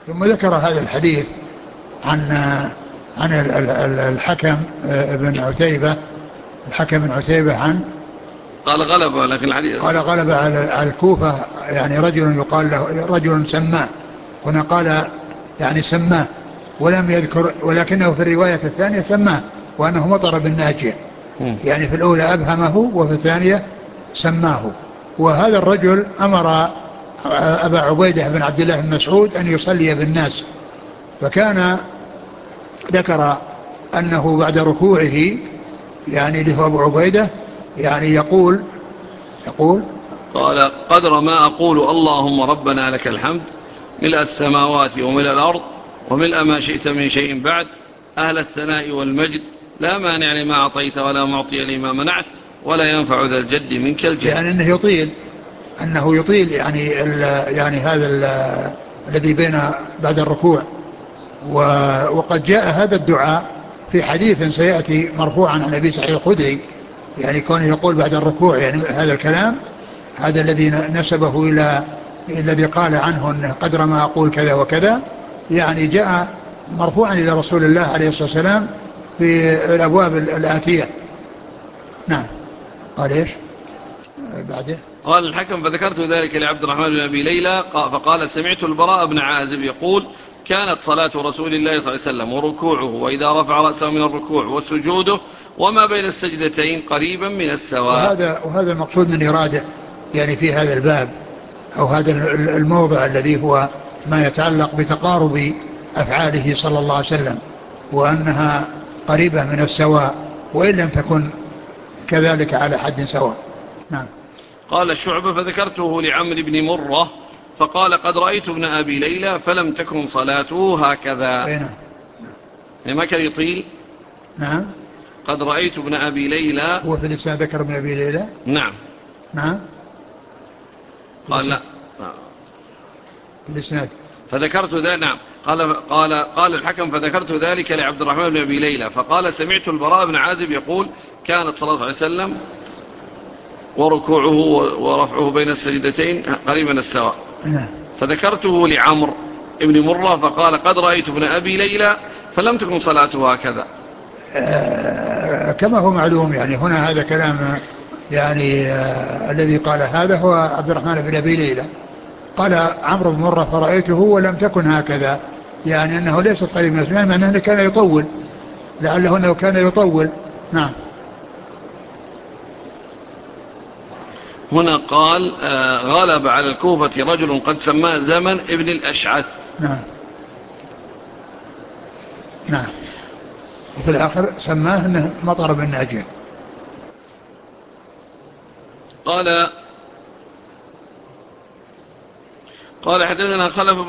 ثم ذكر هذا الحديث عن الحكم بن عتيبة. الحكم بن عتيبة قال غلب، لكن الحديث قال غلب على الكوفة، يعني رجل يقال له رجل سماه، هنا قال يعني سماه ولم يذكر، ولكنه في الرواية الثانية سماه وأنه مطر بالناجية، يعني في الأولى أبهمه وفي الثانية سماه. وهذا الرجل أمر أبا عبيدة بن عبد الله بن مسعود أن يصلي بالناس، فكان ذكر أنه بعد ركوعه يعني له أبو عبيدة يعني يقول قال قدر ما أقول اللهم ربنا لك الحمد ملء السماوات وملء الأرض وملء ما شئت من شيء بعد أهل الثناء والمجد لا مانع لما أعطيت ولا معطي لما منعت ولا ينفع ذا الجد منك الجد. يعني أنه يطيل يعني هذا الذي بين بعد الركوع. وقد جاء هذا الدعاء في حديث سيأتي مرفوعا عن أبي سعيد الخدري، يعني كونه يقول بعد الركوع، يعني هذا الكلام هذا الذي نسبه إلى الذي قال عنه أنه قدر ما أقول كذا وكذا، يعني جاء مرفوعا إلى رسول الله عليه الصلاة والسلام في الأبواب الآتية. نعم. قال إيش بعده؟ قال الحكم فذكرت ذلك لعبد الرحمن بن أبي ليلى فقال سمعت البراء بن عازب يقول كانت صلاة رسول الله صلى الله عليه وسلم وركوعه وإذا رفع رأسه من الركوع وسجوده وما بين السجدتين قريبا من السواء. وهذا المقصود من إرادة يعني في هذا الباب أو هذا الموضع الذي هو ما يتعلق بتقارب أفعاله صلى الله عليه وسلم، وأنها قريبة من السواء وإن لم تكن كذلك على حد سواء. نعم. قال الشعبة فذكرته لعمرو بن مرة فقال قد رأيت ابن أبي ليلى فلم تكن صلاته هكذا. نعم. ما كان يطيل. نعم. قد رأيت ابن أبي ليلى، هو في الإسناد ذكر ابن أبي ليلى. نعم. نعم. قال لا في الإسناد فذكرت ذلك. نعم. قال الحكم فذكرت ذلك لعبد الرحمن بن أبي ليلى فقال سمعت البراء بن عازب يقول كانت صلى الله عليه وسلم وركوعه ورفعه بين السجدتين قريبا السواء. فذكرته لعمرو ابن مرة فقال قد رأيت ابن أبي ليلى فلم تكن صلاته هكذا. كما هو معلوم، يعني هنا هذا كلام يعني الذي قال هذا هو عبد الرحمن بن أبي ليلى. قال عمرو بن مرة فرأيته ولم تكن هكذا، يعني أنه ليس قريب من السنان، معناه أنه كان يطول، لعله أنه كان يطول. نعم. هنا قال غلب على الكوفة رجل قد سماه زمن ابن الأشعث. نعم. نعم. وفي الآخر سماه أنه مطر بن ناجية. قال حدثنا خلف